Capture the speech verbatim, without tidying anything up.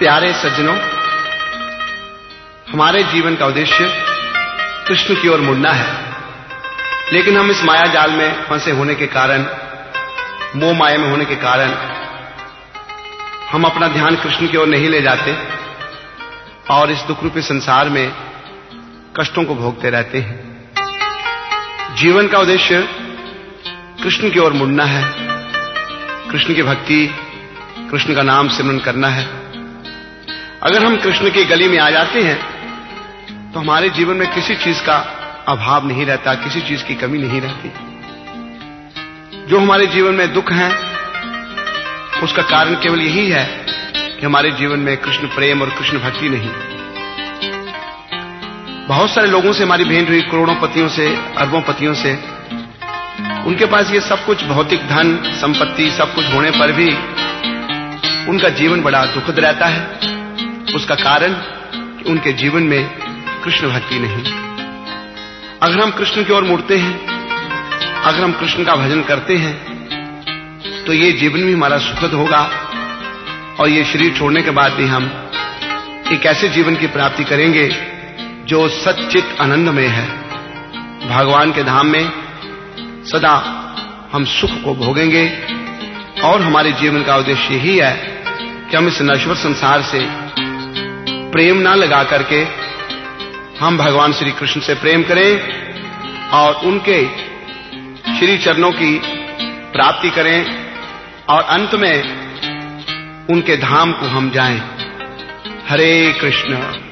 प्यारे सज्जनों, हमारे जीवन का उद्देश्य कृष्ण की ओर मुड़ना है, लेकिन हम इस माया जाल में फंसे होने के कारण, मोह माया में होने के कारण हम अपना ध्यान कृष्ण की ओर नहीं ले जाते और इस दुख रूपी संसार में कष्टों को भोगते रहते हैं। जीवन का उद्देश्य कृष्ण की ओर मुड़ना है, कृष्ण की भक्ति, कृष्ण का नाम सिमरन करना है। अगर हम कृष्ण की गली में आ जाते हैं तो हमारे जीवन में किसी चीज का अभाव नहीं रहता, किसी चीज की कमी नहीं रहती। जो हमारे जीवन में दुख है उसका कारण केवल यही है कि हमारे जीवन में कृष्ण प्रेम और कृष्ण भक्ति नहीं। बहुत सारे लोगों से हमारी भेंट हुई, करोड़ों पतियों से, अरबों पतियों से। उनके पास ये सब कुछ, भौतिक धन संपत्ति सब कुछ होने पर भी उनका जीवन बड़ा दुखद रहता है। उसका कारण कि उनके जीवन में कृष्ण भक्ति नहीं। अगर हम कृष्ण की ओर मुड़ते हैं, अगर हम कृष्ण का भजन करते हैं, तो ये जीवन भी हमारा सुखद होगा और ये शरीर छोड़ने के बाद भी हम एक ऐसे जीवन की प्राप्ति करेंगे जो सच्चित आनंदमय है। भगवान के धाम में सदा हम सुख को भोगेंगे और हमारे जीवन का उद्देश्य यही है कि हम इस नश्वर संसार से प्रेम ना लगा करके हम भगवान श्री कृष्ण से प्रेम करें और उनके श्री चरणों की प्राप्ति करें और अंत में उनके धाम को हम जाएं। हरे कृष्ण।